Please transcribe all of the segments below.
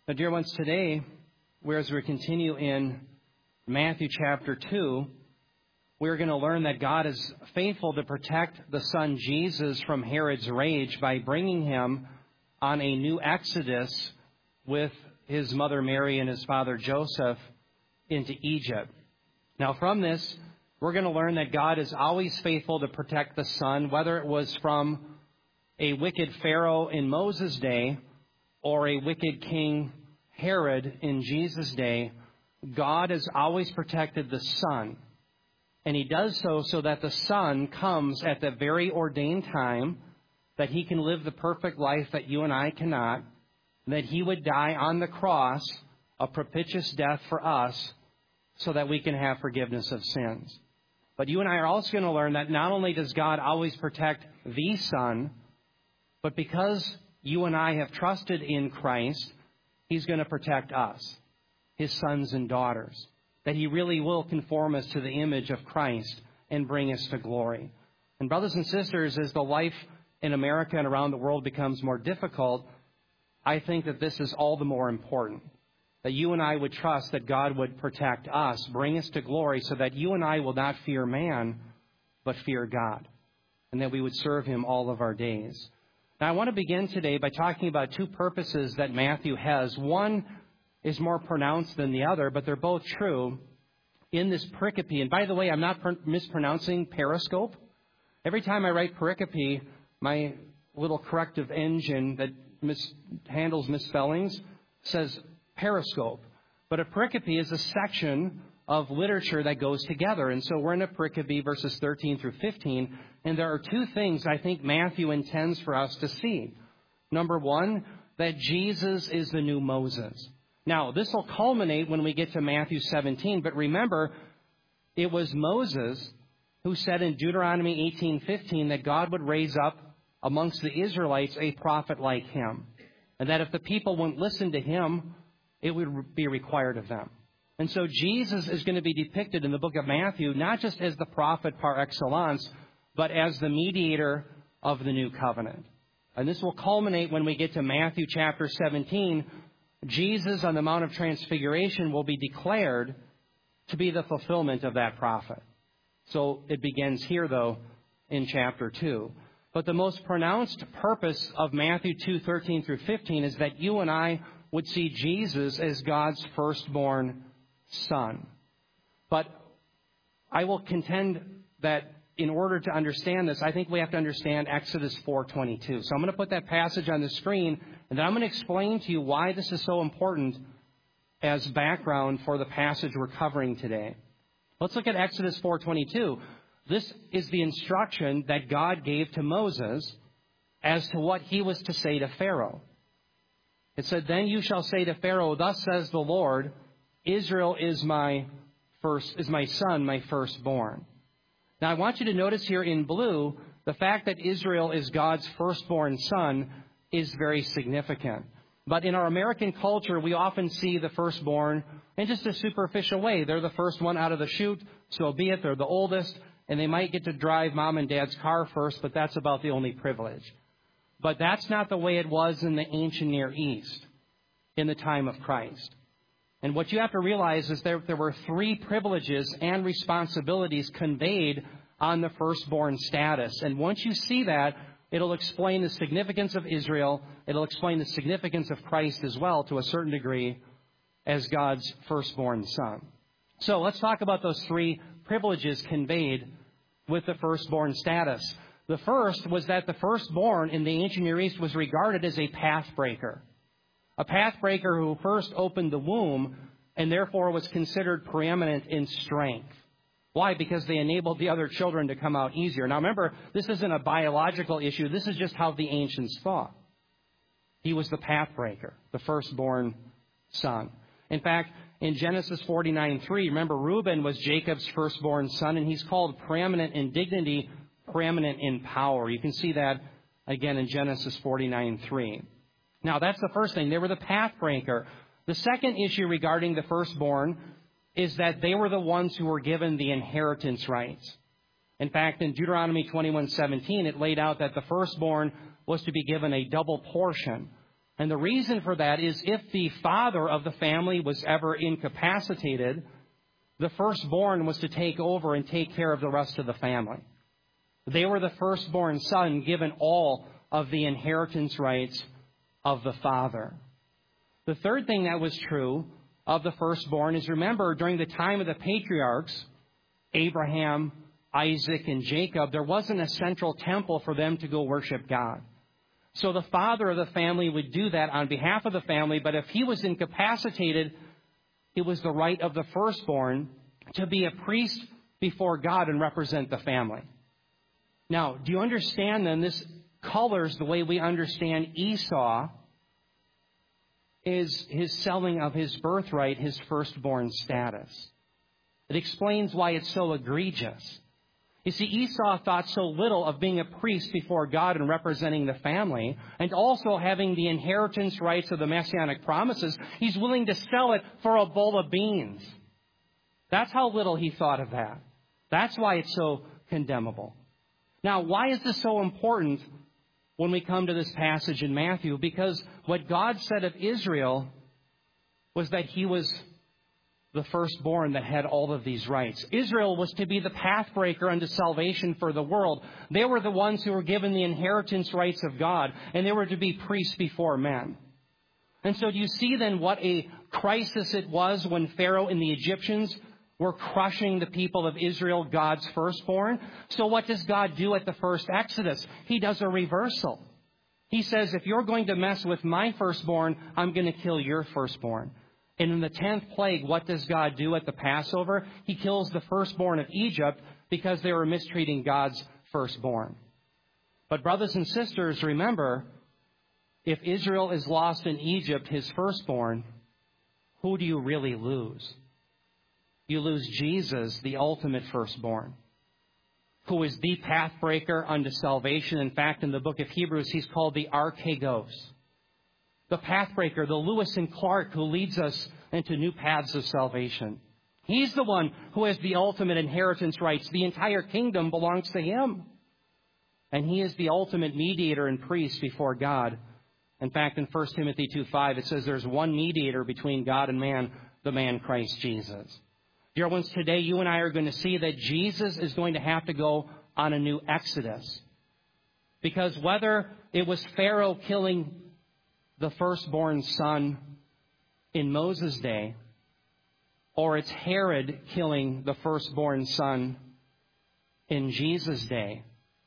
Now, dear ones, today, as we continue in Matthew chapter 2, we're going to learn that God is faithful to protect the Son Jesus from Herod's rage by bringing him on a new exodus with his mother Mary and his father Joseph into Egypt. Now, from this, we're going to learn that God is always faithful to protect the Son, whether it was from a wicked Pharaoh in Moses' day or a wicked King Herod in Jesus' day. God has always protected the Son. And he does so that the Son comes at the very ordained time, that he can live the perfect life that you and I cannot, and that he would die on the cross, a propitious death for us, so that we can have forgiveness of sins. But you and I are also going to learn that not only does God always protect the Son, but because you and I have trusted in Christ, he's going to protect us, his sons and daughters, that he really will conform us to the image of Christ and bring us to glory. And brothers and sisters, as the life in America and around the world becomes more difficult, I think that this is all the more important, that you and I would trust that God would protect us, bring us to glory, so that you and I will not fear man, but fear God, and that we would serve him all of our days. Now, I want to begin today by talking about two purposes that Matthew has. One is more pronounced than the other, but they're both true in this pericope. And by the way, I'm not mispronouncing periscope. Every time I write pericope, my little corrective engine that handles misspellings says periscope. But a pericope is a section of literature that goes together. And so we're in a pericope, verses 13 through 15. And there are two things I think Matthew intends for us to see. Number one, that Jesus is the new Moses. Now, this will culminate when we get to Matthew 17. But remember, it was Moses who said in Deuteronomy 18:15 that God would raise up amongst the Israelites a prophet like him. And that if the people wouldn't listen to him, it would be required of them. And so Jesus is going to be depicted in the book of Matthew not just as the prophet par excellence, but as the mediator of the new covenant. And this will culminate when we get to Matthew chapter 17. Jesus on the Mount of Transfiguration will be declared to be the fulfillment of that prophet. So it begins here, though, in chapter 2. But the most pronounced purpose of Matthew 2:13 through 15 is that you and I would see Jesus as God's firstborn Son. But I will contend that in order to understand this, I think we have to understand Exodus 4:22. So I'm going to put that passage on the screen, and then I'm going to explain to you why this is so important as background for the passage we're covering today. Let's look at Exodus 4:22. This is the instruction that God gave to Moses as to what he was to say to Pharaoh. It said, "Then you shall say to Pharaoh, thus says the Lord, Israel is my son, my firstborn." Now, I want you to notice here in blue, the fact that Israel is God's firstborn son is very significant. But in our American culture, we often see the firstborn in just a superficial way. They're the first one out of the chute, so be it. They're the oldest, and they might get to drive mom and dad's car first, but that's about the only privilege. But that's not the way it was in the ancient Near East in the time of Christ. And what you have to realize is there were three privileges and responsibilities conveyed on the firstborn status. And once you see that, it'll explain the significance of Israel. It'll explain the significance of Christ as well, to a certain degree, as God's firstborn son. So let's talk about those three privileges conveyed with the firstborn status. The first was that the firstborn in the ancient Near East was regarded as a pathbreaker. A pathbreaker who first opened the womb and therefore was considered preeminent in strength. Why? Because they enabled the other children to come out easier. Now remember, this isn't a biological issue. This is just how the ancients thought. He was the pathbreaker, the firstborn son. In fact, in Genesis 49:3, remember Reuben was Jacob's firstborn son, and he's called preeminent in dignity, preeminent in power. You can see that again in Genesis 49:3. Now, that's the first thing. They were the pathbreaker. The second issue regarding the firstborn is that they were the ones who were given the inheritance rights. In fact, in Deuteronomy 21:17, it laid out that the firstborn was to be given a double portion. And the reason for that is if the father of the family was ever incapacitated, the firstborn was to take over and take care of the rest of the family. They were the firstborn son given all of the inheritance rights of the father. The third thing that was true of the firstborn is, remember, during the time of the patriarchs, Abraham, Isaac, and Jacob, there wasn't a central temple for them to go worship God. So the father of the family would do that on behalf of the family, but if he was incapacitated, it was the right of the firstborn to be a priest before God and represent the family. Now, do you understand then this colors the way we understand Esau is his selling of his birthright, his firstborn status. It explains why it's so egregious. You see, Esau thought so little of being a priest before God and representing the family, and also having the inheritance rights of the Messianic promises. He's willing to sell it for a bowl of beans. That's how little he thought of that. That's why it's so condemnable. Now, why is this so important when we come to this passage in Matthew? Because what God said of Israel was that he was the firstborn that had all of these rights. Israel was to be the pathbreaker unto salvation for the world. They were the ones who were given the inheritance rights of God, and they were to be priests before men. And so do you see then what a crisis it was when Pharaoh and the Egyptians were crushing the people of Israel, God's firstborn? So what does God do at the first Exodus? He does a reversal. He says, if you're going to mess with my firstborn, I'm going to kill your firstborn. And in the 10th plague, what does God do at the Passover? He kills the firstborn of Egypt because they were mistreating God's firstborn. But brothers and sisters, remember, if Israel is lost in Egypt, his firstborn, who do you really lose? You lose Jesus, the ultimate firstborn, who is the pathbreaker unto salvation. In fact, in the book of Hebrews, he's called the Archegos, the pathbreaker, the Lewis and Clark who leads us into new paths of salvation. He's the one who has the ultimate inheritance rights. The entire kingdom belongs to him. And he is the ultimate mediator and priest before God. In fact, in 1 Timothy 2:5, it says there's one mediator between God and man, the man Christ Jesus. Dear ones, today you and I are going to see that Jesus is going to have to go on a new exodus. Because whether it was Pharaoh killing the firstborn son in Moses' day, or it's Herod killing the firstborn son in Jesus' day,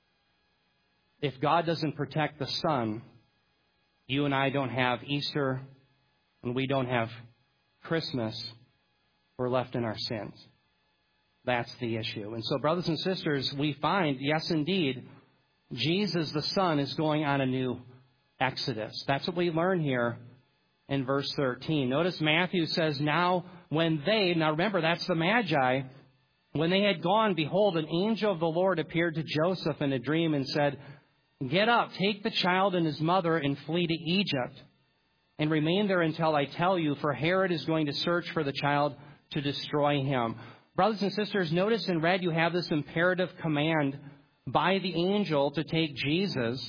if God doesn't protect the son, you and I don't have Easter, and we don't have Christmas. We're left in our sins. That's the issue. And so, brothers and sisters, we find, yes, indeed, Jesus the Son is going on a new exodus. That's what we learn here in verse 13. Notice Matthew says, now remember, that's the Magi. When they had gone, behold, an angel of the Lord appeared to Joseph in a dream and said, get up, take the child and his mother and flee to Egypt, and remain there until I tell you, for Herod is going to search for the child to destroy him. Brothers and sisters, notice in red you have this imperative command by the angel to take Jesus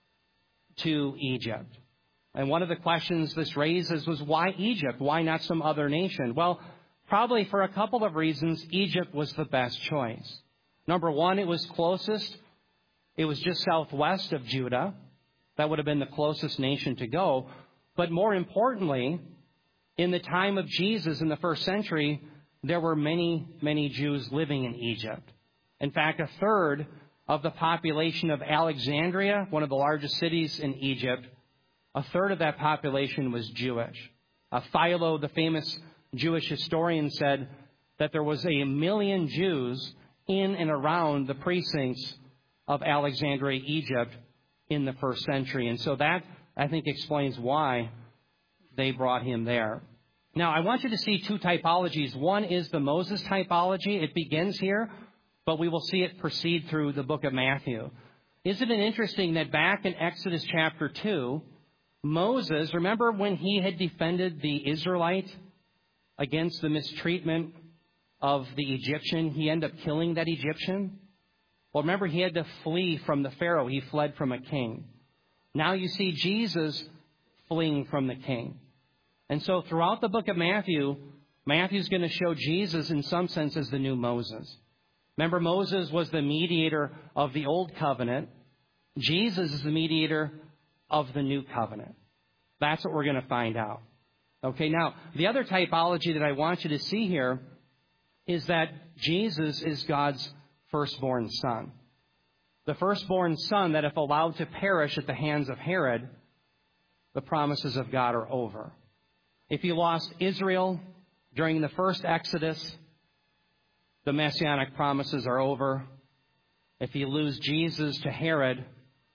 to Egypt. And one of the questions this raises was, why Egypt? Why not some other nation? Well, probably for a couple of reasons, Egypt was the best choice. Number one, it was closest. It was just southwest of Judah. That would have been the closest nation to go. But more importantly, in the time of Jesus in the first century, there were many, many Jews living in Egypt. In fact, a third of the population of Alexandria, one of the largest cities in Egypt, a third of that population was Jewish. Philo, the famous Jewish historian, said that there was 1 million Jews in and around the precincts of Alexandria, Egypt, in the first century. And so that, I think, explains why they brought him there. Now, I want you to see two typologies. One is the Moses typology. It begins here, but we will see it proceed through the book of Matthew. Isn't it interesting that back in Exodus chapter 2, Moses, remember when he had defended the Israelite against the mistreatment of the Egyptian? He ended up killing that Egyptian. Well, remember, he had to flee from the Pharaoh. He fled from a king. Now you see Jesus fleeing from the king. And so throughout the book of Matthew, Matthew's going to show Jesus in some sense as the new Moses. Remember, Moses was the mediator of the old covenant. Jesus is the mediator of the new covenant. That's what we're going to find out. Okay, now, the other typology that I want you to see here is that Jesus is God's firstborn son. The firstborn son that if allowed to perish at the hands of Herod, the promises of God are over. If you lost Israel during the first Exodus, the messianic promises are over. If you lose Jesus to Herod,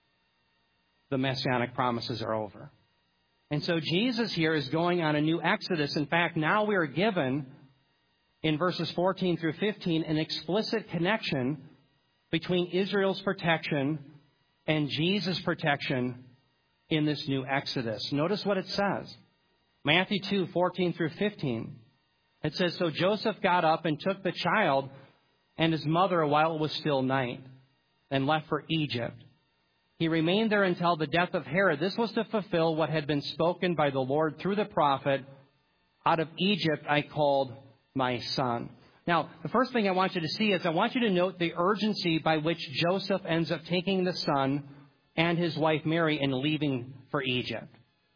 the messianic promises are over. And so Jesus here is going on a new Exodus. In fact, now we are given, in verses 14 through 15, an explicit connection between Israel's protection and Jesus' protection in this new Exodus. Notice what it says. Matthew 2, 14 through 15. It says, "So Joseph got up and took the child and his mother while it was still night, and left for Egypt. He remained there until the death of Herod." This was to fulfill what had been spoken by the Lord through the prophet, "Out of Egypt I called my son." Now, the first thing I want you to see is I want you to note the urgency by which Joseph ends up taking the son and his wife Mary and leaving for Egypt.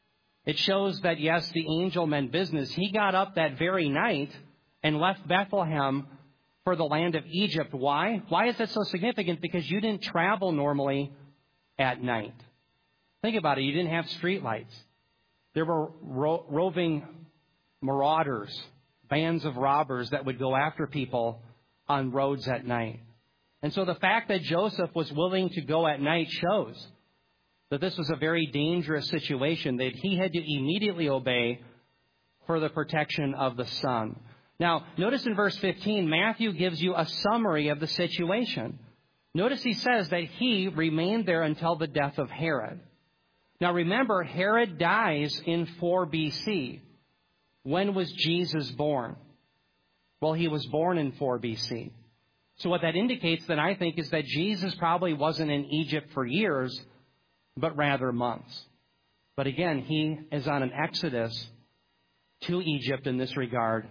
It shows that, yes, the angel meant business. He got up that very night and left Bethlehem for the land of Egypt. Why? Why is that so significant? Because you didn't travel normally at night. Think about it. You didn't have streetlights. There were roving marauders, bands of robbers that would go after people on roads at night. And so the fact that Joseph was willing to go at night shows that this was a very dangerous situation, that he had to immediately obey for the protection of the son. Now, notice in verse 15, Matthew gives you a summary of the situation. Notice he says that he remained there until the death of Herod. Now remember, Herod dies in 4 BC. When was Jesus born? Well, he was born in 4 BC. So what that indicates then, I think, is that Jesus probably wasn't in Egypt for years, but rather months. But again, he is on an exodus to Egypt in this regard,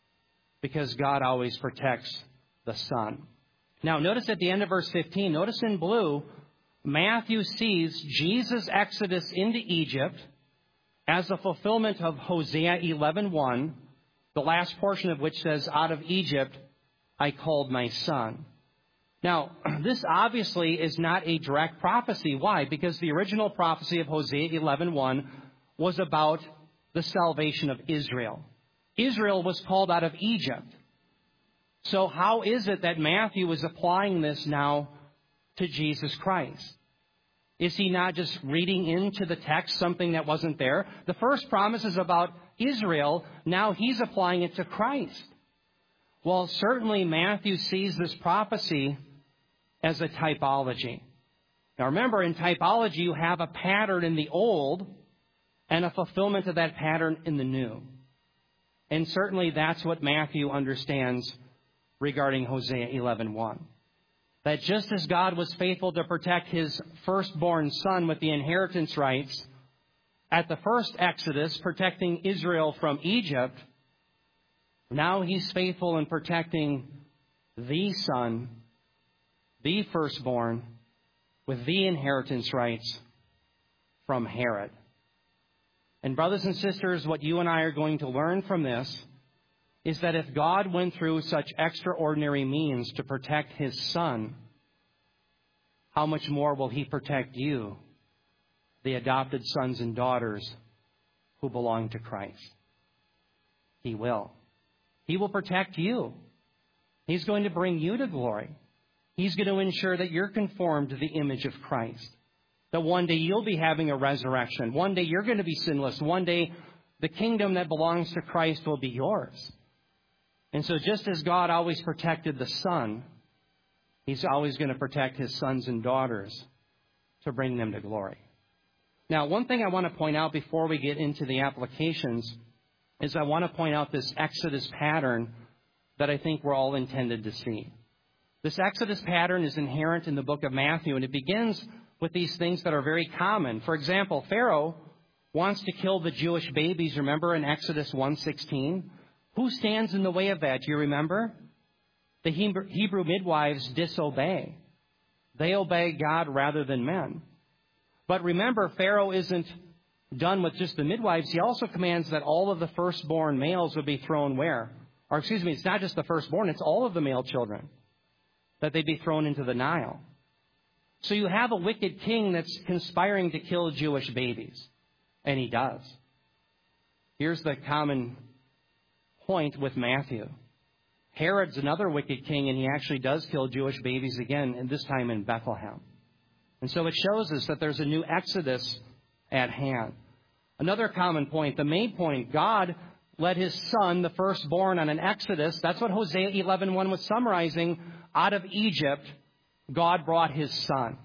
because God always protects the son. Now, notice at the end of verse 15, notice in blue, Matthew sees Jesus' exodus into Egypt as a fulfillment of Hosea 11:1, the last portion of which says, "Out of Egypt I called my son." Now, this obviously is not a direct prophecy. Why? Because the original prophecy of Hosea 11:1 was about the salvation of Israel. Israel was called out of Egypt. So how is it that Matthew is applying this now to Jesus Christ? Is he not just reading into the text something that wasn't there? The first promise is about Israel. Now he's applying it to Christ. Well, certainly Matthew sees this prophecy as a typology. Now remember, in typology, you have a pattern in the old and a fulfillment of that pattern in the new. And certainly that's what Matthew understands regarding Hosea 11:1. That just as God was faithful to protect his firstborn son with the inheritance rights at the first Exodus, protecting Israel from Egypt, now he's faithful in protecting the son, the firstborn, with the inheritance rights from Herod. And brothers and sisters, what you and I are going to learn from this is that if God went through such extraordinary means to protect his son, how much more will he protect you, the adopted sons and daughters who belong to Christ? He will. He will protect you. He's going to bring you to glory. He's going to ensure that you're conformed to the image of Christ. That one day you'll be having a resurrection. One day you're going to be sinless. One day the kingdom that belongs to Christ will be yours. And so just as God always protected the son, he's always going to protect his sons and daughters to bring them to glory. Now, one thing I want to point out before we get into the applications is I want to point out this Exodus pattern that I think we're all intended to see. This Exodus pattern is inherent in the book of Matthew, and it begins with these things that are very common. For example, Pharaoh wants to kill the Jewish babies, remember in Exodus 1:16? Who stands in the way of that? Do you remember? The Hebrew midwives disobey. They obey God rather than men. But remember, Pharaoh isn't done with just the midwives. He also commands that all of the firstborn males would be thrown where? Or excuse me, it's not just the firstborn, it's all of the male children, that they be thrown into the Nile. So you have a wicked king that's conspiring to kill Jewish babies. And he does. Here's the common point with Matthew. Herod's another wicked king, and he actually does kill Jewish babies again, and this time in Bethlehem. And so it shows us that there's a new Exodus at hand. Another common point, the main point, God led his son, the firstborn, on an Exodus. That's what Hosea 11:1 was summarizing. Out of Egypt, God brought his son.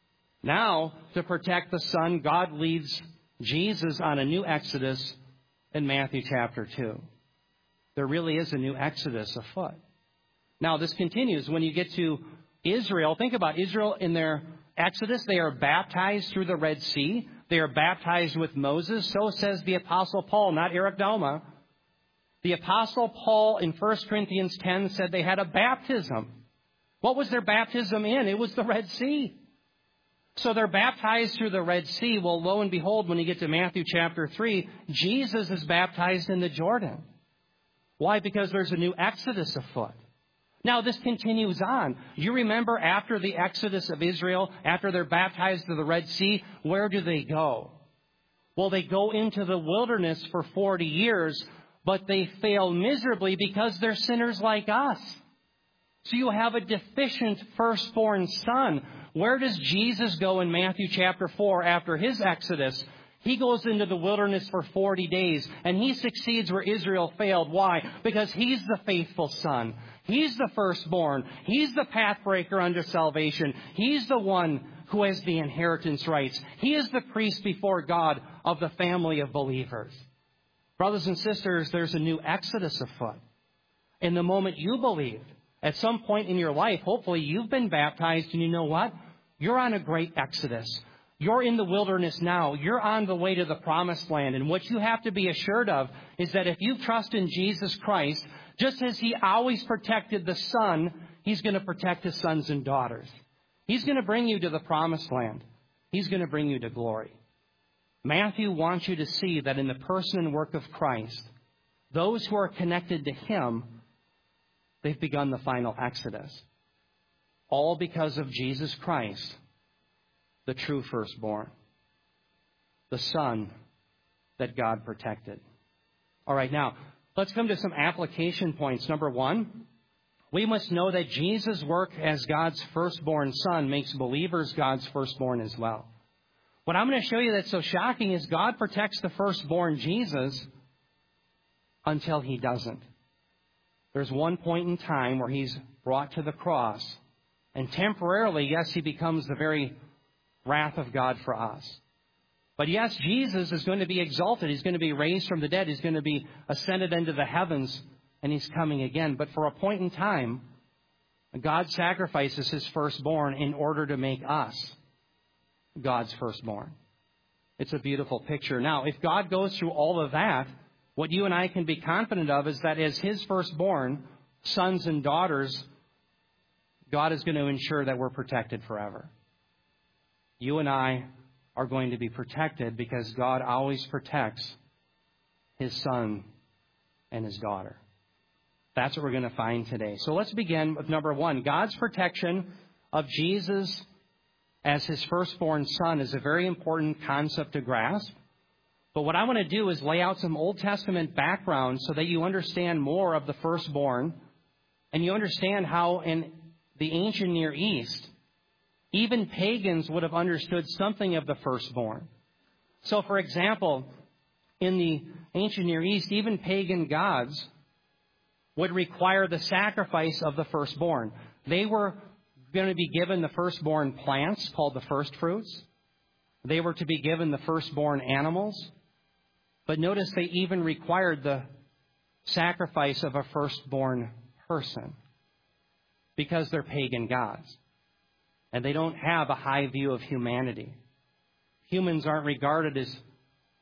Now, to protect the son, God leads Jesus on a new Exodus in Matthew chapter 2. There really is a new Exodus afoot. Now, this continues. When you get to Israel, think about Israel in their Exodus. They are baptized through the Red Sea. They are baptized with Moses. So says the Apostle Paul, not Eric Dalma. The Apostle Paul in 1 Corinthians 10 said they had a baptism. What was their baptism in? It was the Red Sea. So they're baptized through the Red Sea. Well, lo and behold, when you get to Matthew chapter 3, Jesus is baptized in the Jordan. Why? Because there's a new Exodus afoot. Now, this continues on. You remember after the Exodus of Israel, after they're baptized through the Red Sea, where do they go? Well, they go into the wilderness for 40 years, but they fail miserably because they're sinners like us. So you have a deficient firstborn son. Where does Jesus go in Matthew chapter 4 after his Exodus? He goes into the wilderness for 40 days, and he succeeds where Israel failed. Why? Because he's the faithful son. He's the firstborn. He's the pathbreaker unto salvation. He's the one who has the inheritance rights. He is the priest before God of the family of believers. Brothers and sisters, there's a new Exodus afoot. In the moment you believe, at some point in your life, hopefully you've been baptized, and you know what? You're on a great Exodus. You're in the wilderness now. You're on the way to the promised land. And what you have to be assured of is that if you trust in Jesus Christ, just as he always protected the son, he's going to protect his sons and daughters. He's going to bring you to the promised land. He's going to bring you to glory. Matthew wants you to see that in the person and work of Christ, those who are connected to him, they've begun the final Exodus. All because of Jesus Christ, the true firstborn, the son that God protected. All right, now, let's come to some application points. Number one, we must know that Jesus' work as God's firstborn son makes believers God's firstborn as well. What I'm going to show you that's so shocking is God protects the firstborn Jesus until he doesn't. There's one point in time where he's brought to the cross, and temporarily, yes, he becomes the very wrath of God for us. But yes, Jesus is going to be exalted. He's going to be raised from the dead. He's going to be ascended into the heavens, and he's coming again. But for a point in time, God sacrifices his firstborn in order to make us God's firstborn. It's a beautiful picture. Now, if God goes through all of that, what you and I can be confident of is that as his firstborn, sons and daughters, God is going to ensure that we're protected forever. You and I are going to be protected because God always protects his son and his daughter. That's what we're going to find today. So let's begin with number one. God's protection of Jesus as his firstborn son is a very important concept to grasp. But what I want to do is lay out some Old Testament background so that you understand more of the firstborn, and you understand how in the ancient Near East, even pagans would have understood something of the firstborn. So, for example, in the ancient Near East, even pagan gods would require the sacrifice of the firstborn. They were going to be given the firstborn plants called the first fruits. They were to be given the firstborn animals. But notice they even required the sacrifice of a firstborn person because they're pagan gods. And they don't have a high view of humanity. Humans aren't regarded as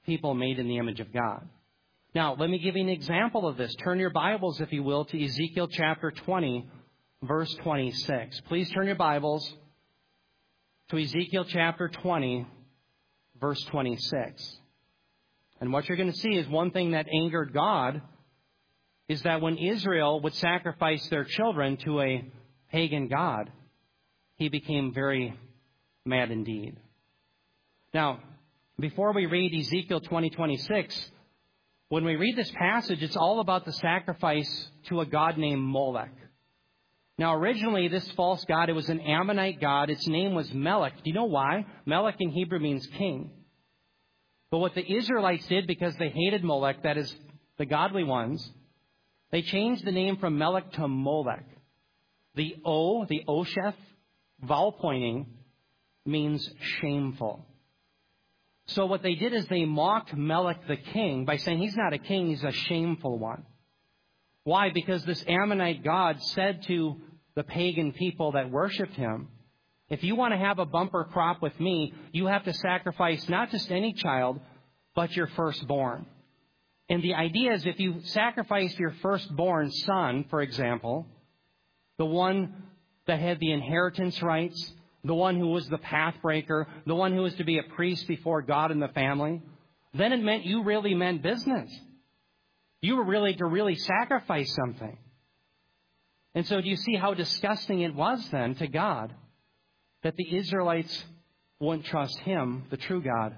people made in the image of God. Now, let me give you an example of this. Turn your Bibles, if you will, to Ezekiel chapter 20, verse 26. Please turn your Bibles to Ezekiel chapter 20, verse 26. And what you're going to see is one thing that angered God is that when Israel would sacrifice their children to a pagan god, He became very mad indeed. Now, before we read Ezekiel 20:26, when we read this passage, it's all about the sacrifice to a god named Molech. Now, originally, this false god, it was an Ammonite god. Its name was Melech. Do you know why? Melech in Hebrew means king. But what the Israelites did, because they hated Molech, that is, the godly ones, they changed the name from Melech to Molech. The Osheth, vowel pointing, means shameful. So what they did is they mocked Melech the king by saying he's not a king, he's a shameful one. Why? Because this Ammonite god said to the pagan people that worshipped him, if you want to have a bumper crop with me, you have to sacrifice not just any child, but your firstborn. And the idea is if you sacrifice your firstborn son, for example, the one that had the inheritance rights, the one who was the pathbreaker, the one who was to be a priest before God in the family, then it meant you really meant business. You were really to really sacrifice something. And so do you see how disgusting it was then to God that the Israelites wouldn't trust Him, the true God,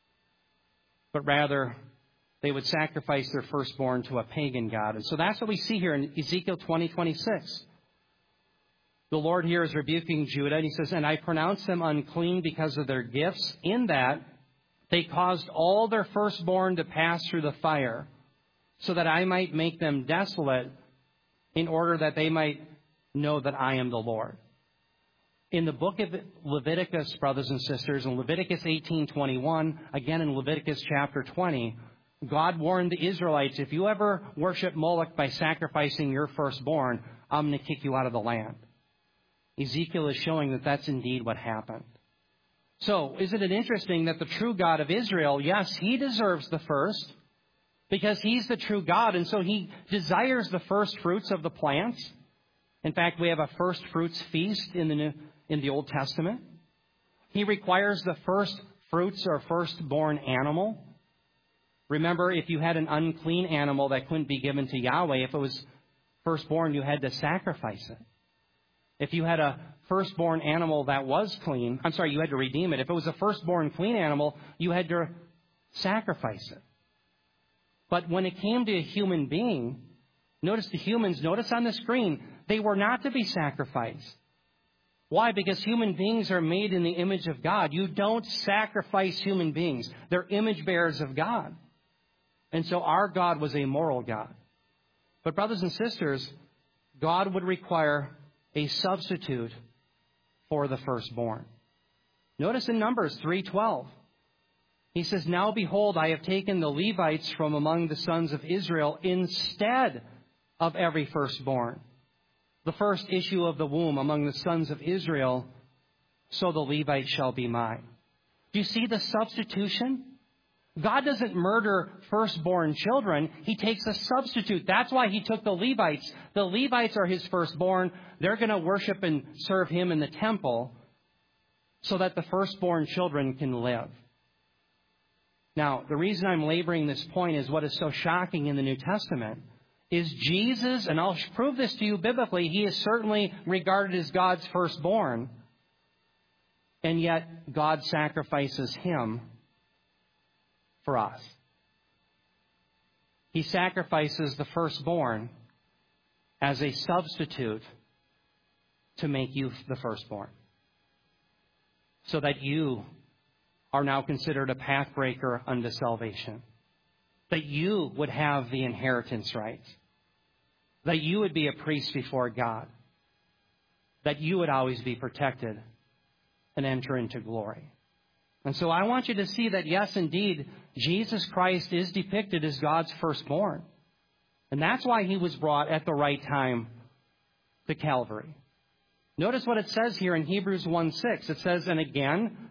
but rather they would sacrifice their firstborn to a pagan god. And so that's what we see here in Ezekiel 20:26. The Lord here is rebuking Judah, and He says, and I pronounce them unclean because of their gifts, in that they caused all their firstborn to pass through the fire, so that I might make them desolate, in order that they might know that I am the Lord. In the book of Leviticus, brothers and sisters, in Leviticus 18:21, again in Leviticus chapter 20, God warned the Israelites, if you ever worship Moloch by sacrificing your firstborn, I'm going to kick you out of the land. Ezekiel is showing that that's indeed what happened. So, isn't it interesting that the true God of Israel, yes, He deserves the first, because He's the true God, and so He desires the first fruits of the plants. In fact, we have a first fruits feast in the Old Testament. He requires the first fruits or firstborn animal. Remember, if you had an unclean animal that couldn't be given to Yahweh, if it was firstborn, you had to sacrifice it. If you had a firstborn animal that was clean, you had to redeem it. If it was a firstborn clean animal, you had to sacrifice it. But when it came to a human being, notice the humans, notice on the screen, they were not to be sacrificed. Why? Because human beings are made in the image of God. You don't sacrifice human beings. They're image bearers of God. And so our God was a moral God. But brothers and sisters, God would require a substitute for the firstborn. Notice in Numbers 3:12, He says, now behold, I have taken the Levites from among the sons of Israel instead of every firstborn, the first issue of the womb among the sons of Israel, so the Levites shall be mine. Do you see the substitution? God doesn't murder firstborn children. He takes a substitute. That's why He took the Levites. The Levites are His firstborn. They're going to worship and serve Him in the temple so that the firstborn children can live. Now, the reason I'm laboring this point is what is so shocking in the New Testament is Jesus, and I'll prove this to you biblically, He is certainly regarded as God's firstborn, and yet God sacrifices Him for us. He sacrifices the firstborn as a substitute to make you the firstborn, so that you are now considered a pathbreaker unto salvation, that you would have the inheritance rights, that you would be a priest before God, that you would always be protected and enter into glory. And so I want you to see that, yes, indeed, Jesus Christ is depicted as God's firstborn. And that's why He was brought at the right time to Calvary. Notice what it says here in Hebrews 1:6. It says, and again,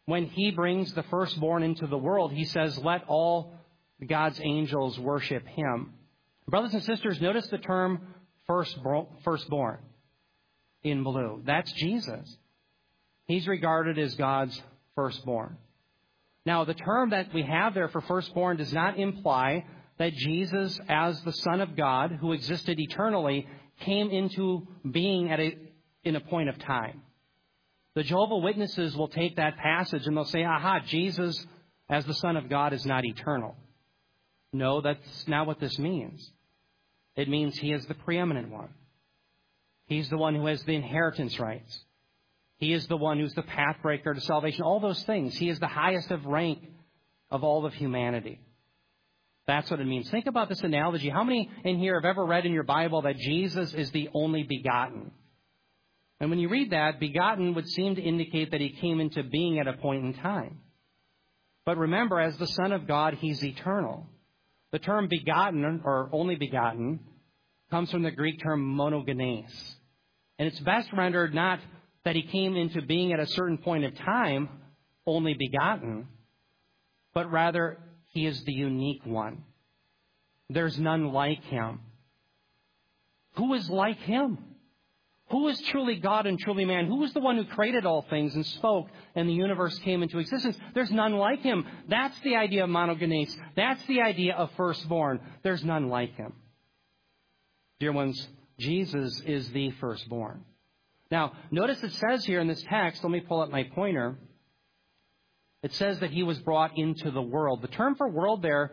when he brings the firstborn into the world, he says, let all God's angels worship him. Brothers and sisters, notice the term firstborn in blue. That's Jesus. He's regarded as God's firstborn. Now, the term that we have there for firstborn does not imply that Jesus, as the Son of God, who existed eternally, came into being in a point of time. The Jehovah's Witnesses will take that passage and they'll say, aha, Jesus, as the Son of God, is not eternal. No, that's not what this means. It means he is the preeminent one. He's the one who has the inheritance rights. He is the one who's the pathbreaker to salvation. All those things. He is the highest of rank of all of humanity. That's what it means. Think about this analogy. How many in here have ever read in your Bible that Jesus is the only begotten? And when you read that, begotten would seem to indicate that he came into being at a point in time. But remember, as the Son of God, he's eternal. The term begotten, or only begotten, comes from the Greek term monogenes. And it's best rendered not that he came into being at a certain point of time, only begotten, but rather he is the unique one. There's none like him. Who is like him? Who is truly God and truly man? Who is the one who created all things and spoke and the universe came into existence? There's none like him. That's the idea of monogenes. That's the idea of firstborn. There's none like him. Dear ones, Jesus is the firstborn. Now, notice it says here in this text, let me pull up my pointer. It says that he was brought into the world. The term for world there,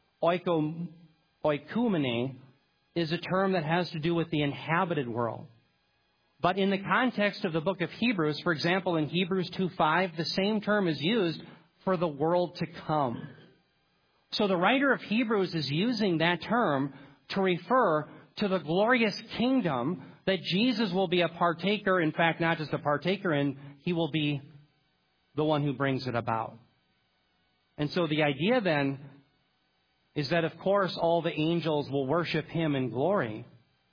oikumene, is a term that has to do with the inhabited world. But in the context of the book of Hebrews, for example, in Hebrews 2:5, the same term is used for the world to come. So the writer of Hebrews is using that term to refer to the glorious kingdom that Jesus will be a partaker, in fact, not just a partaker in, he will be the one who brings it about. And so the idea then is that, of course, all the angels will worship him in glory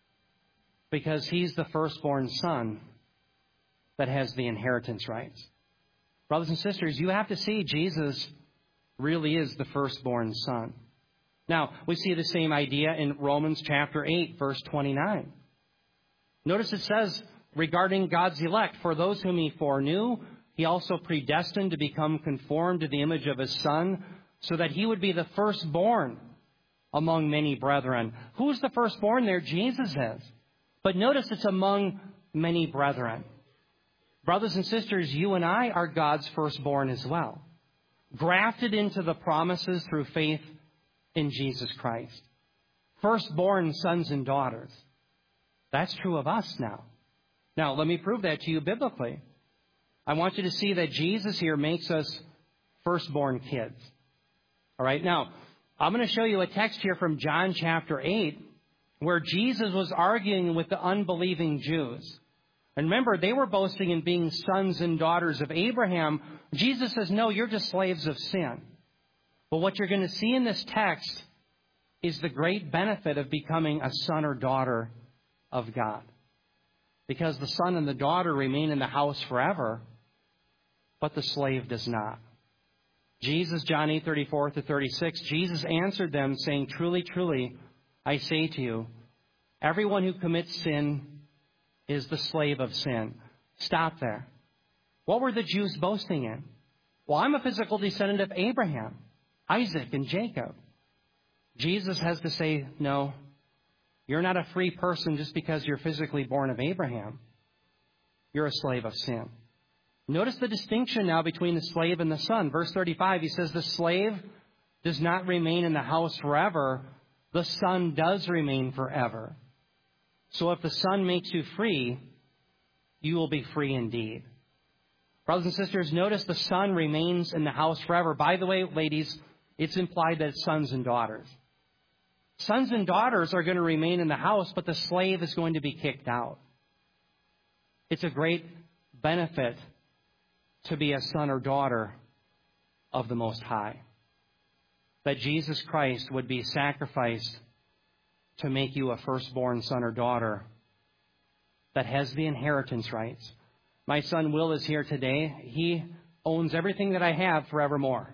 because he's the firstborn son that has the inheritance rights. Brothers and sisters, you have to see Jesus really is the firstborn son. Now, we see the same idea in Romans chapter 8, verse 29. Notice it says regarding God's elect, for those whom he foreknew, he also predestined to become conformed to the image of his Son, so that he would be the firstborn among many brethren. Who's the firstborn there? Jesus is. But notice it's among many brethren. Brothers and sisters, you and I are God's firstborn as well, grafted into the promises through faith in Jesus Christ. Firstborn sons and daughters. That's true of us now. Now, let me prove that to you biblically. I want you to see that Jesus here makes us firstborn kids. All right, now, I'm going to show you a text here from John chapter 8 where Jesus was arguing with the unbelieving Jews. And remember, they were boasting in being sons and daughters of Abraham. Jesus says, no, you're just slaves of sin. But what you're going to see in this text is the great benefit of becoming a son or daughter of God. Because the son and the daughter remain in the house forever, but the slave does not. Jesus, John 8:34-36, Jesus answered them, saying, truly, truly, I say to you, everyone who commits sin is the slave of sin. Stop there. What were the Jews boasting in? Well, I'm a physical descendant of Abraham, Isaac, and Jacob. Jesus has to say, no, you're not a free person just because you're physically born of Abraham. You're a slave of sin. Notice the distinction now between the slave and the son. Verse 35, he says, the slave does not remain in the house forever. The son does remain forever. So if the son makes you free, you will be free indeed. Brothers and sisters, notice the son remains in the house forever. By the way, ladies, it's implied that it's sons and daughters. Sons and daughters are going to remain in the house, but the slave is going to be kicked out. It's a great benefit to be a son or daughter of the Most High. That Jesus Christ would be sacrificed to make you a firstborn son or daughter that has the inheritance rights. My son Will is here today. He owns everything that I have forevermore.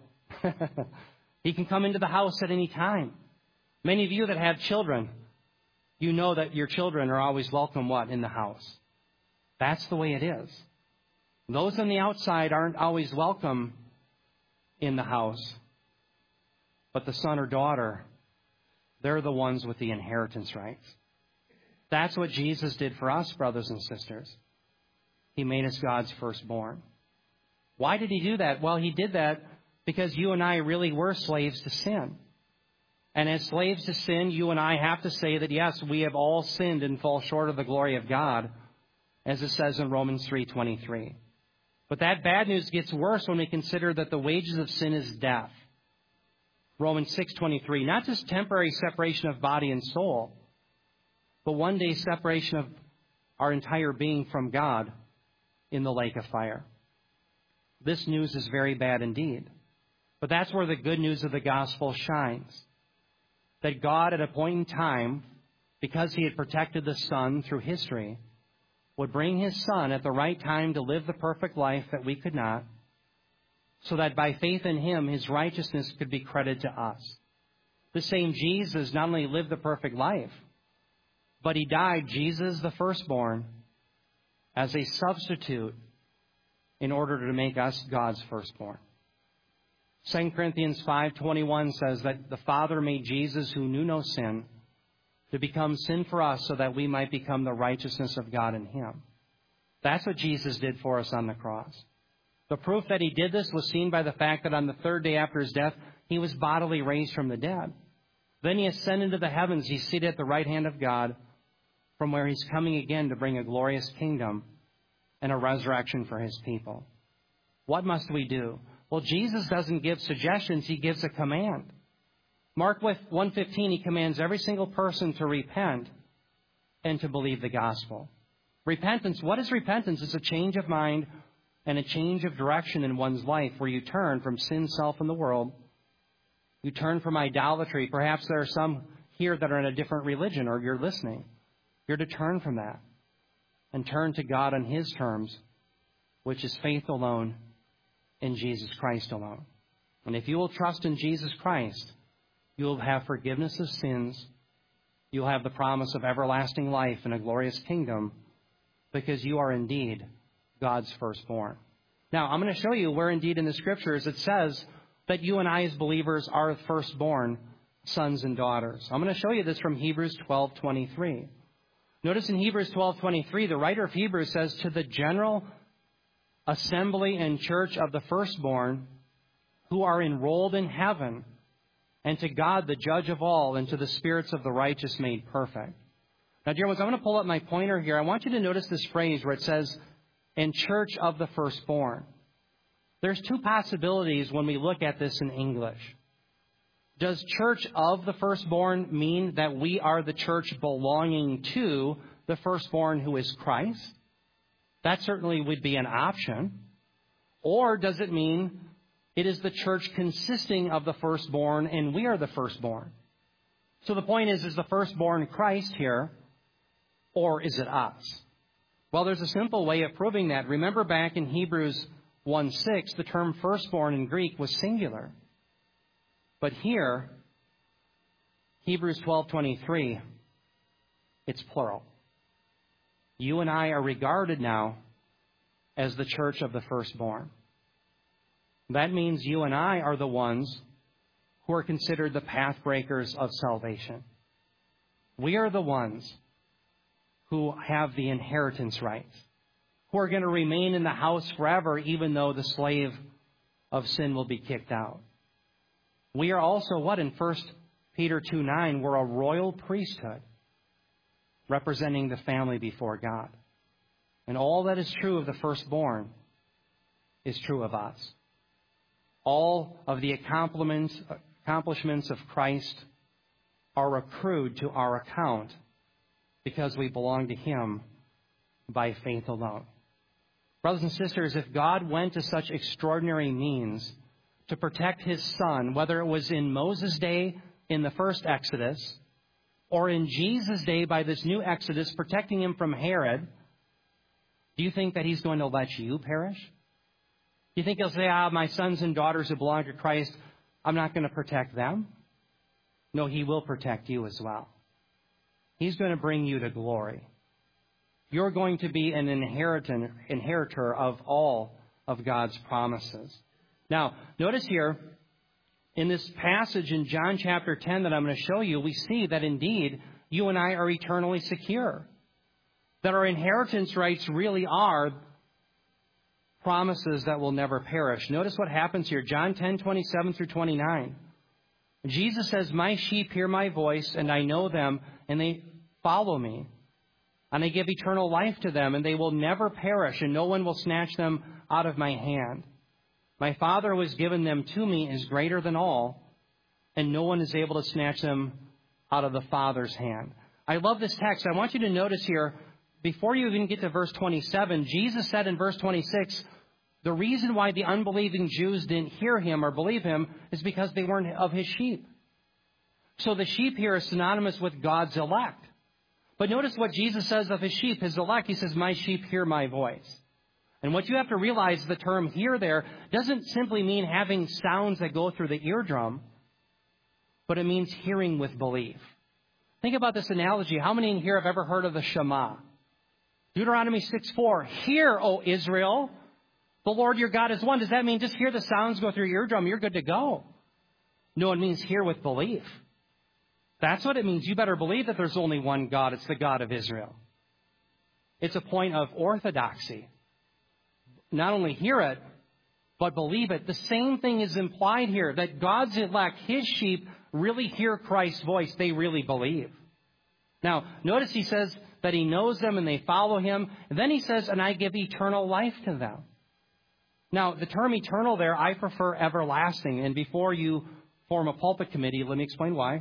He can come into the house at any time. Many of you that have children, you know that your children are always welcome, in the house. That's the way it is. Those on the outside aren't always welcome in the house. But the son or daughter, they're the ones with the inheritance rights. That's what Jesus did for us, brothers and sisters. He made us God's firstborn. Why did he do that? Well, he did that because you and I really were slaves to sin. And as slaves to sin, you and I have to say that, yes, we have all sinned and fall short of the glory of God, as it says in Romans 3:23. But that bad news gets worse when we consider that the wages of sin is death. Romans 6:23, not just temporary separation of body and soul, but one day separation of our entire being from God in the lake of fire. This news is very bad indeed. But that's where the good news of the gospel shines. That God at a point in time, because he had protected the Son through history, would bring his Son at the right time to live the perfect life that we could not, so that by faith in him, his righteousness could be credited to us. The same Jesus not only lived the perfect life, but he died, Jesus the firstborn, as a substitute in order to make us God's firstborn. 2 Corinthians 5:21 says that the Father made Jesus, who knew no sin, to become sin for us so that we might become the righteousness of God in him. That's what Jesus did for us on the cross. The proof that he did this was seen by the fact that on the third day after his death, he was bodily raised from the dead. Then he ascended to the heavens. He's seated at the right hand of God, from where he's coming again to bring a glorious kingdom and a resurrection for his people. What must we do? Well, Jesus doesn't give suggestions. He gives a command. Mark 1:15, he commands every single person to repent and to believe the gospel. Repentance, what is repentance? It's a change of mind and a change of direction in one's life where you turn from sin, self, and the world. You turn from idolatry. Perhaps there are some here that are in a different religion, or you're listening. You're to turn from that and turn to God on his terms, which is faith alone in Jesus Christ alone. And if you will trust in Jesus Christ, you will have forgiveness of sins. You'll have the promise of everlasting life and a glorious kingdom, because you are indeed God's firstborn. Now, I'm going to show you where indeed in the Scriptures it says that you and I as believers are firstborn sons and daughters. I'm going to show you this from Hebrews 12:23. Notice in Hebrews 12:23, the writer of Hebrews says, to the general assembly and church of the firstborn who are enrolled in heaven, and to God, the judge of all, and to the spirits of the righteous made perfect. Now, dear ones, I'm going to pull up my pointer here. I want you to notice this phrase where it says, and church of the firstborn. There's two possibilities when we look at this in English. Does church of the firstborn mean that we are the church belonging to the firstborn, who is Christ? That certainly would be an option. Or does it mean it is the church consisting of the firstborn and we are the firstborn? So the point is the firstborn Christ here, or is it us? Well, there's a simple way of proving that. Remember back in Hebrews 1:6, the term firstborn in Greek was singular. But here, Hebrews 12:23, it's plural. You and I are regarded now as the church of the firstborn. That means you and I are the ones who are considered the path breakers of salvation. We are the ones who have the inheritance rights, who are going to remain in the house forever, even though the slave of sin will be kicked out. We are also what? In 1 Peter 2:9, we're a royal priesthood representing the family before God. And all that is true of the firstborn is true of us. All of the accomplishments of Christ are accrued to our account because we belong to him by faith alone. Brothers and sisters, if God went to such extraordinary means to protect his Son, whether it was in Moses' day in the first Exodus, or in Jesus' day by this new Exodus, protecting him from Herod, do you think that he's going to let you perish? You think he'll say, my sons and daughters who belong to Christ, I'm not going to protect them? No, he will protect you as well. He's going to bring you to glory. You're going to be an inheritor of all of God's promises. Now, notice here, in this passage in John chapter 10 that I'm going to show you, we see that indeed you and I are eternally secure. That our inheritance rights really are promises that will never perish. Notice what happens here. John 10:27 through 29. Jesus says, my sheep hear my voice, and I know them, and they follow me. And I give eternal life to them, and they will never perish, and no one will snatch them out of my hand. My Father who has given them to me is greater than all, and no one is able to snatch them out of the Father's hand. I love this text. I want you to notice here, before you even get to verse 27, Jesus said in verse 26, the reason why the unbelieving Jews didn't hear him or believe him is because they weren't of his sheep. So the sheep here is synonymous with God's elect. But notice what Jesus says of his sheep, his elect. He says, my sheep hear my voice. And what you have to realize, the term hear there doesn't simply mean having sounds that go through the eardrum, but it means hearing with belief. Think about this analogy. How many in here have ever heard of the Shema? Deuteronomy 6:4, hear, O Israel, the Lord your God is one. Does that mean just hear the sounds go through your eardrum, you're good to go? No, it means hear with belief. That's what it means. You better believe that there's only one God. It's the God of Israel. It's a point of orthodoxy. Not only hear it, but believe it. The same thing is implied here, that God's elect, his sheep, really hear Christ's voice. They really believe. Now, notice he says that he knows them and they follow him. And then he says, and I give eternal life to them. Now, the term eternal there, I prefer everlasting. And before you form a pulpit committee, let me explain why.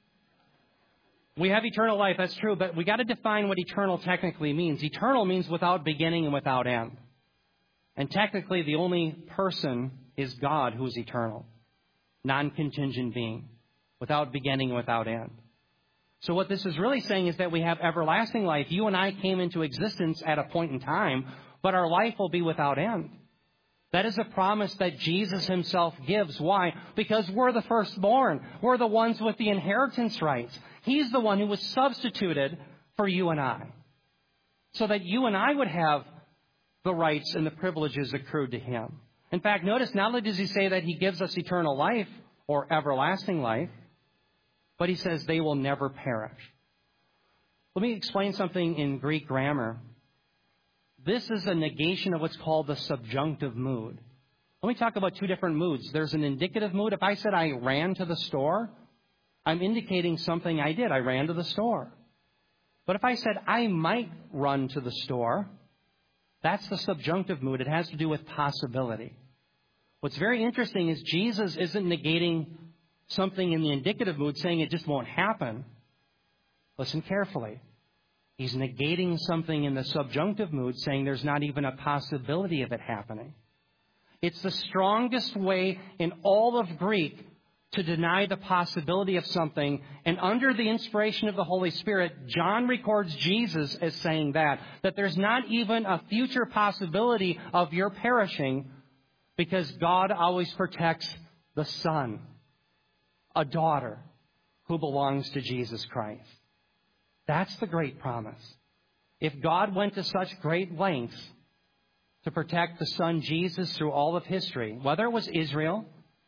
We have eternal life, that's true, but we got to define what eternal technically means. Eternal means without beginning and without end. And technically, the only person is God who is eternal, non-contingent being, without beginning and without end. So what this is really saying is that we have everlasting life. You and I came into existence at a point in time, but our life will be without end. That is a promise that Jesus himself gives. Why? Because we're the firstborn. We're the ones with the inheritance rights. He's the one who was substituted for you and I, so that you and I would have the rights and the privileges accrued to him. In fact, notice, not only does he say that he gives us eternal life or everlasting life, but he says they will never perish. Let me explain something in Greek grammar. This is a negation of what's called the subjunctive mood. Let me talk about two different moods. There's an indicative mood. If I said I ran to the store, I'm indicating something I did. I ran to the store. But if I said I might run to the store, that's the subjunctive mood. It has to do with possibility. What's very interesting is Jesus isn't negating something in the indicative mood, saying it just won't happen. Listen carefully. He's negating something in the subjunctive mood, saying there's not even a possibility of it happening. It's the strongest way in all of Greek to deny the possibility of something. And under the inspiration of the Holy Spirit, John records Jesus as saying that there's not even a future possibility of your perishing, because God always protects the son, a daughter who belongs to Jesus Christ. That's the great promise. If God went to such great lengths to protect the son Jesus through all of history, whether it was Israel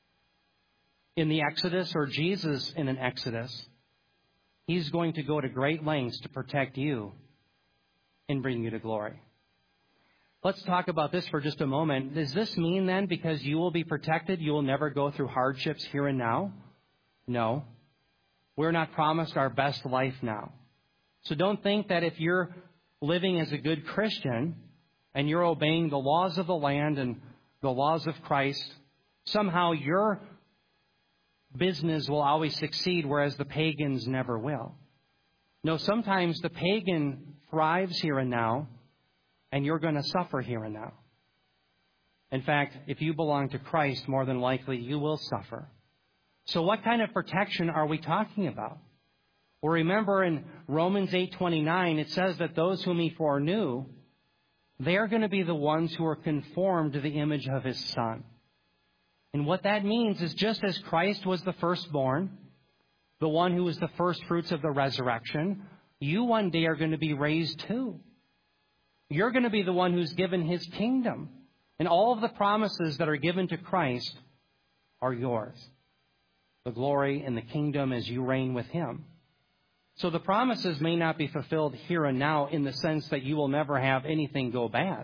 in the Exodus or Jesus in an Exodus, he's going to go to great lengths to protect you and bring you to glory. Let's talk about this for just a moment. Does this mean then, because you will be protected, you will never go through hardships here and now? No. We're not promised our best life now. So don't think that if you're living as a good Christian and you're obeying the laws of the land and the laws of Christ, somehow your business will always succeed, whereas the pagans never will. No, sometimes the pagan thrives here and now, and you're going to suffer here and now. In fact, if you belong to Christ, more than likely you will suffer. So what kind of protection are we talking about? Well, remember in Romans 8:29, it says that those whom he foreknew, they're going to be the ones who are conformed to the image of His Son. And what that means is just as Christ was the firstborn, the one who was the first fruits of the resurrection, you one day are going to be raised too. You're going to be the one who's given His kingdom. And all of the promises that are given to Christ are yours. The glory and the kingdom as you reign with Him. So the promises may not be fulfilled here and now in the sense that you will never have anything go bad.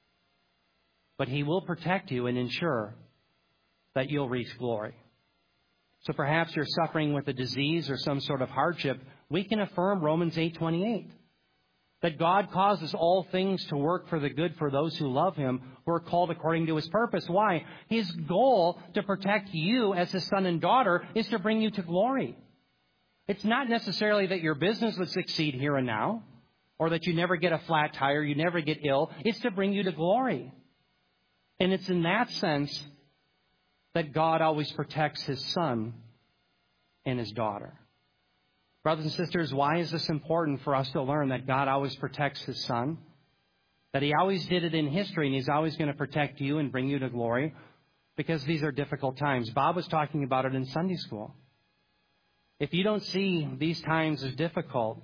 But He will protect you and ensure that you'll reach glory. So perhaps you're suffering with a disease or some sort of hardship. We can affirm Romans 8:28. That God causes all things to work for the good for those who love Him, who are called according to His purpose. Why? His goal to protect you as His son and daughter is to bring you to glory. It's not necessarily that your business would succeed here and now, or that you never get a flat tire, you never get ill. It's to bring you to glory. And it's in that sense that God always protects His son and His daughter. Brothers and sisters, why is this important for us to learn that God always protects His Son? That He always did it in history and He's always going to protect you and bring you to glory? Because these are difficult times. Bob was talking about it in Sunday school. If you don't see these times as difficult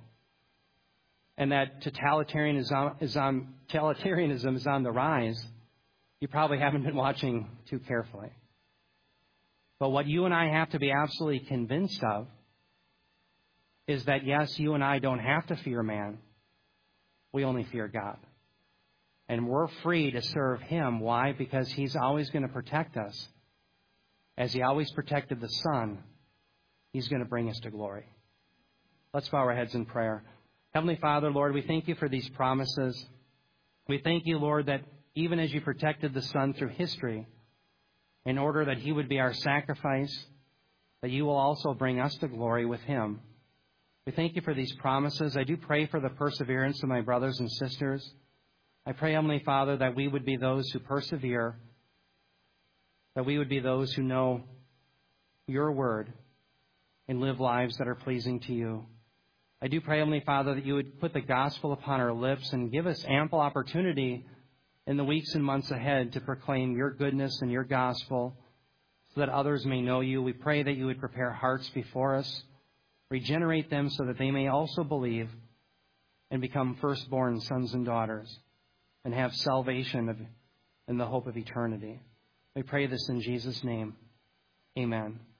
and that totalitarianism is on the rise, you probably haven't been watching too carefully. But what you and I have to be absolutely convinced of is that, yes, you and I don't have to fear man. We only fear God. And we're free to serve Him. Why? Because He's always going to protect us. As He always protected the Son, He's going to bring us to glory. Let's bow our heads in prayer. Heavenly Father, Lord, we thank You for these promises. We thank You, Lord, that even as You protected the Son through history, in order that He would be our sacrifice, that You will also bring us to glory with Him. We thank You for these promises. I do pray for the perseverance of my brothers and sisters. I pray, Heavenly Father, that we would be those who persevere, that we would be those who know Your word and live lives that are pleasing to You. I do pray, Heavenly Father, that You would put the gospel upon our lips and give us ample opportunity in the weeks and months ahead to proclaim Your goodness and Your gospel so that others may know You. We pray that You would prepare hearts before us, regenerate them so that they may also believe and become firstborn sons and daughters and have salvation and the hope of eternity. We pray this in Jesus' name. Amen.